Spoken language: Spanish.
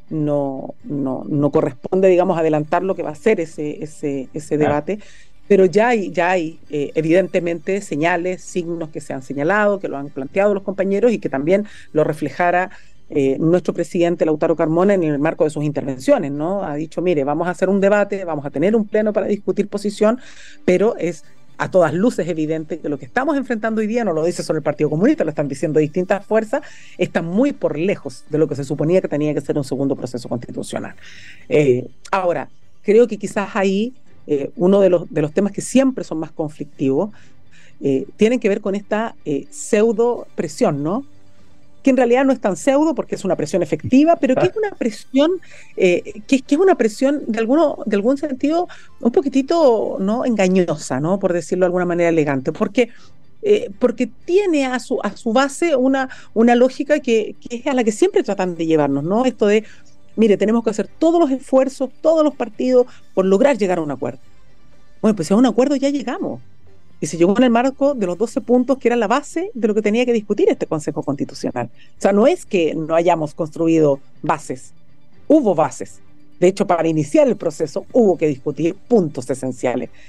no corresponde, digamos, adelantar lo que va a ser ese Claro. debate, pero ya hay evidentemente señales, signos que se han señalado, que lo han planteado los compañeros y que también lo reflejara nuestro presidente Lautaro Carmona en el marco de sus intervenciones, ¿no? Ha dicho, mire, vamos a hacer un debate, vamos a tener un pleno para discutir posición, pero es a todas luces evidente que lo que estamos enfrentando hoy día, no lo dice solo el Partido Comunista, lo están diciendo distintas fuerzas, está muy por lejos de lo que se suponía que tenía que ser un segundo proceso constitucional. Ahora, creo que quizás ahí uno de los temas que siempre son más conflictivos tienen que ver con esta pseudo presión, ¿no? Que en realidad no es tan pseudo porque es una presión efectiva, pero que es una presión, que es una presión de algún sentido un poquitito no engañosa, ¿no? Por decirlo de alguna manera elegante, porque tiene a su base una lógica que es a la que siempre tratan de llevarnos, ¿no? Esto de, mire, tenemos que hacer todos los esfuerzos, todos los partidos, por lograr llegar a un acuerdo. Bueno, pues si a un acuerdo ya llegamos. Y se llegó en el marco de los 12 puntos que eran la base de lo que tenía que discutir este Consejo Constitucional. O sea, no es que no hayamos construido bases, hubo bases. De hecho, para iniciar el proceso hubo que discutir puntos esenciales.